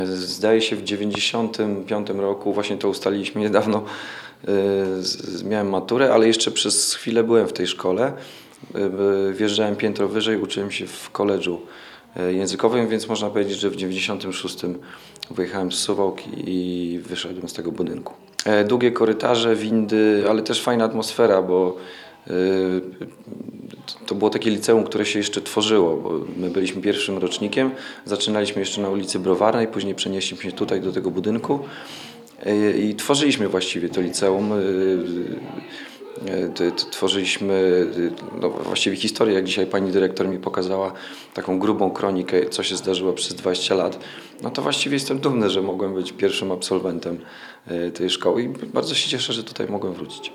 Zdaje się w 95 roku, właśnie to ustaliliśmy niedawno, miałem maturę, ale jeszcze przez chwilę byłem w tej szkole. Wjeżdżałem piętro wyżej, uczyłem się w koledżu językowym, więc można powiedzieć, że w 96 wyjechałem z Suwałk i wyszedłem z tego budynku. Długie korytarze, windy, ale też fajna atmosfera, bo to było takie liceum, które się jeszcze tworzyło, bo my byliśmy pierwszym rocznikiem, zaczynaliśmy jeszcze na ulicy Browarnej, później przenieśliśmy się tutaj do tego budynku i tworzyliśmy właściwie to liceum. Tworzyliśmy właściwie historię, jak dzisiaj pani dyrektor mi pokazała, taką grubą kronikę, co się zdarzyło przez 20 lat. No to właściwie jestem dumny, że mogłem być pierwszym absolwentem tej szkoły i bardzo się cieszę, że tutaj mogłem wrócić.